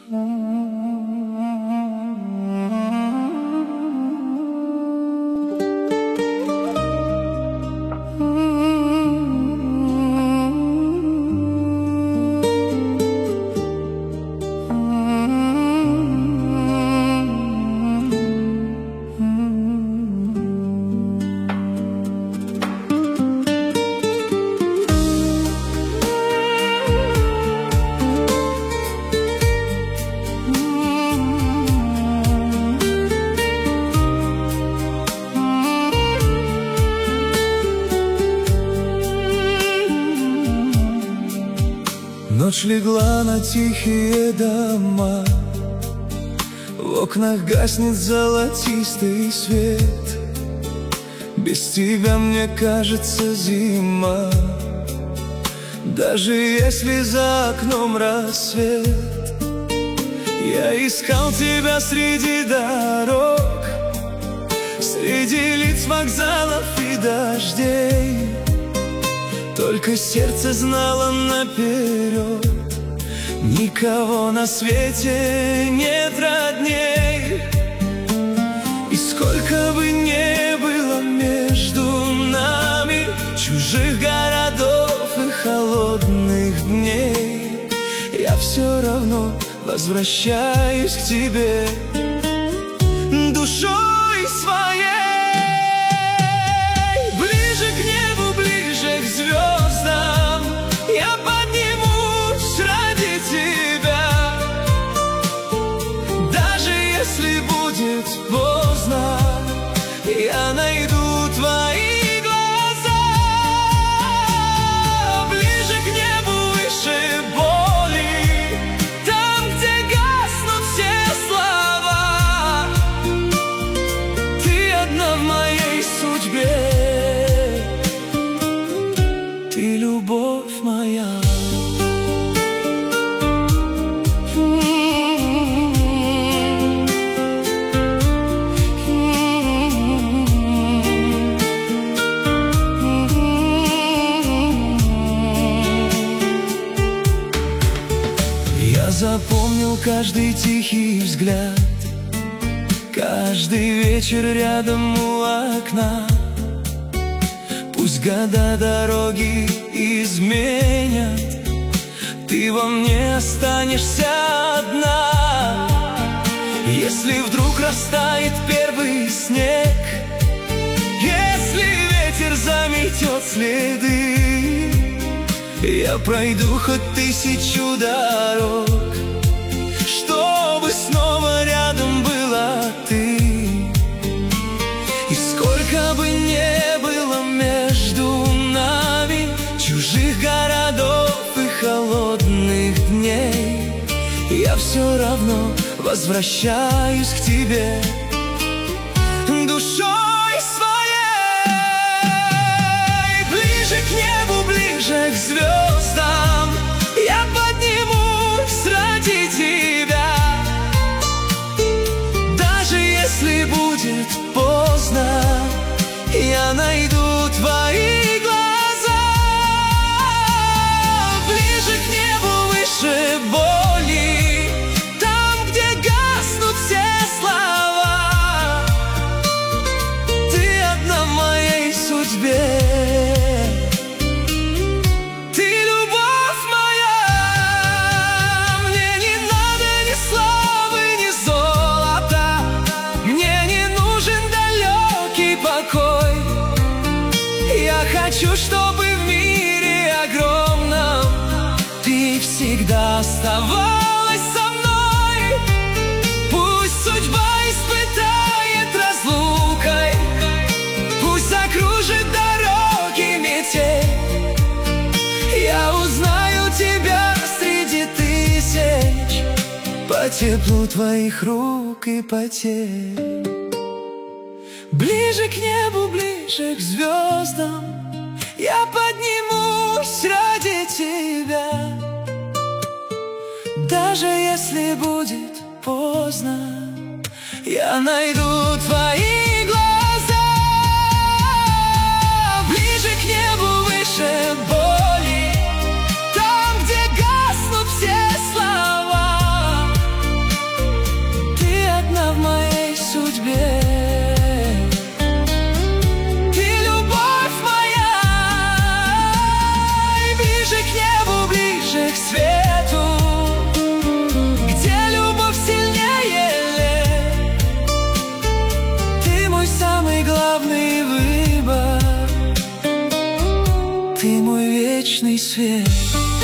Ночь легла на тихие дома, в окнах гаснет золотистый свет. Без тебя мне кажется зима, даже если за окном рассвет. Я искал тебя среди дорог, среди лиц вокзалов и дождей. Только сердце знало наперед, никого на свете нет родней. И сколько бы ни было между нами чужих городов и холодных дней, я все равно возвращаюсь к тебе душой своей. Ближе к небу, ближе к звездам, я поднимусь ради тебя. Даже если будет поздно, я найду твои глаза. Ближе к небу, выше боли, там, где гаснут все слова. Ты одна в моей судьбе, ты любовь моя. Я запомнил каждый тихий взгляд, каждый вечер рядом у окна. Пусть года дороги изменят, ты во мне останешься одна. Если вдруг растает первый снег, если ветер заметет следы, я пройду хоть 1000 дорог, чтобы снова рядом была ты. И сколько бы ни было между нами чужих городов и холодных дней, я все равно возвращаюсь к тебе душой своей. Ближе к небу, ближе к звездам, я поднимусь ради тебя. Даже если будет поздно, я найду твои глаза. Ближе к небу, выше боли, там, где гаснут все слова. Ты одна в моей судьбе, ты любовь моя. Мне не надо ни славы, ни золота, мне не нужен далекий покой. Я хочу, чтобы в мире огромном ты всегда оставалась со мной. Пусть судьба испытает разлукой, пусть закружит дороги метель, я узнаю тебя среди тысяч по теплу твоих рук и потерь. Ближе к небу, ближе к звездам, я поднимусь ради тебя. Даже если будет поздно, я найду твои глаза. Ближе к небу, выше боли, там, где гаснут все слова. Ты мой вечный свет.